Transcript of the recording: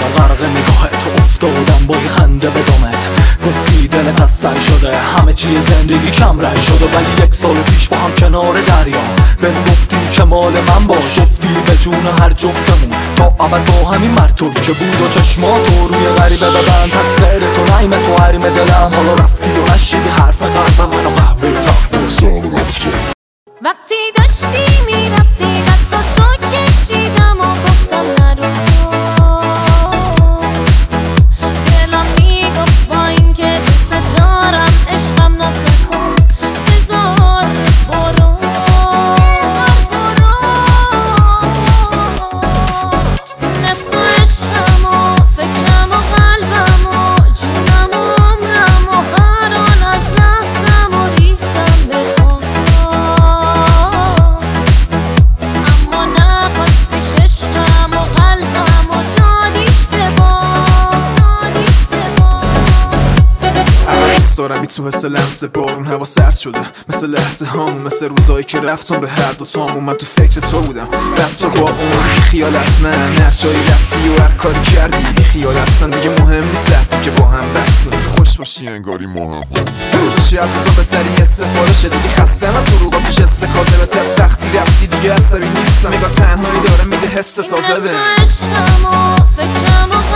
غرق نگاهت افتادم با یه خنده به دامت. گفتی دلت از سنگ شده، همه چی زندگی کم رنگ شده، ولی 1 سال پیش با هم کنار دریا بهم گفتی که مال من باش. گفتی به جون هر جفتمون تا ابد با همین مرتوب که بود و چشماتو روی غریبه ببند. پس غیر تو نیم تو حریم دلم، حالا رفتی و نشیدی حرف قلبم منو قهوه تا وقتی داشتی میرفتی دستاتو کشیدم و گفتم نرو. دلم میگفت با این که دوست دارم عشقم نسکن، بذار برو. نصف عشقم و فکرم و قلبم و جونم و عمرم و هر آن از لحظم و ریختم به دارم بی تو حس لمس بارون، هوا سرد شده مثل لحظه هامون، مثل روزایی که رفتم به هر دوتامون. من تو فکر تو بودم رفت با اون بی خیال اصلا هر جایی رفتی و هر کاری کردی بی خیال اصلا دیگه مهم نیست رفتی که با هم بستیم خوش باشی انگاری ما هم چی از روزا بهتری یه سفارشه دیگه خستم از سروقا پیش استکازه از وقتی رفتی دیگه عصبی نیستم نگاه تنهایی داره میده حس تازه به عشقم و فکرم و